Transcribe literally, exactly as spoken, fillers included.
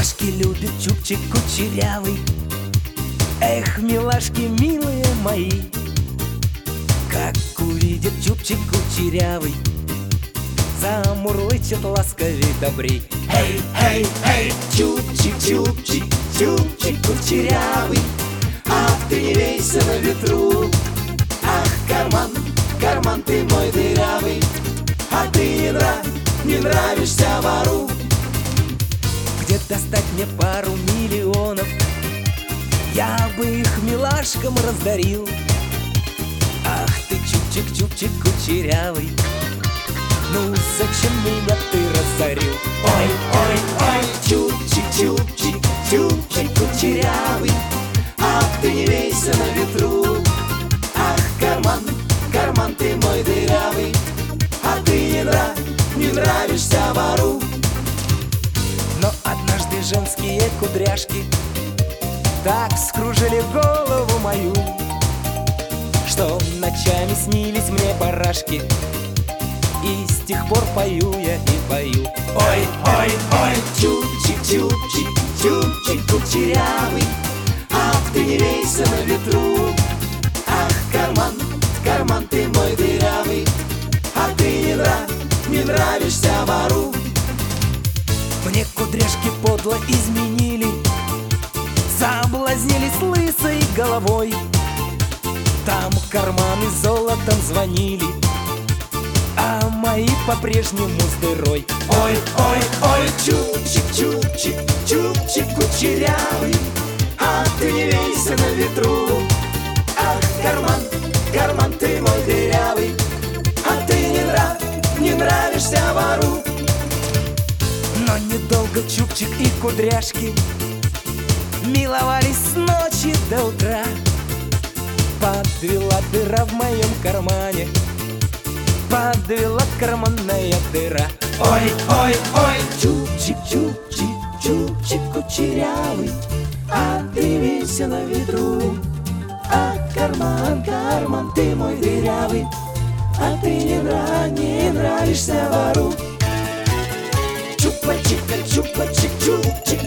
Милашки любят чубчик кучерявый. Эх, милашки, милые мои, как увидят чубчик кучерявый, замурлычет ласковей добрей. Эй, эй, эй, чубчик, чубчик, чубчик кучерявый, а ты не вейся на ветру. Ах, карман, карман ты мой дырявый, а ты не, нрав, не нравишься вору. Где достать мне пару миллионов? Я бы их милашкам раздарил. Ах ты, чубчик, чубчик кучерявый, ну зачем меня ты разорил? Ой, ой, ой, чубчик, чубчик, чубчик кучерявый, а ты не вейся на ветру. Ах, карман, карман ты мой дырявый, а ты не, нрав, не нравишься вору. Но однажды женские кудряшки так скружили голову мою, что ночами снились мне барашки, и с тех пор пою я и пою. Ой, ой, ой, чубчик, чубчик, чубчик кучерявый, а ты не вейся на ветру. Ах, карман, карман ты мой дырявый, а ты не, нрав, не нравишься вору. Мне кудряшки подло изменили, соблазнились лысой головой. Там карманы золотом звонили, а мои по-прежнему с дырой. Ой, ой, ой, чубчик, чубчик, чубчик кучерявый, а ты не вейся на ветру. Ах, карман, карман ты мой дырявый, а ты не, нрав, не нравишься вору. Но недолго чубчик и кудряшки миловались с ночи до утра. Подвела дыра в моем кармане, подвела карманная дыра. Ой, ой, ой, чубчик, чубчик, чубчик кучерявый, а ты вейся на ветру. А карман, карман ты мой дырявый, а ты не, нрав, не нравишься вору. Чупа-чика, чупа-чик, чубчик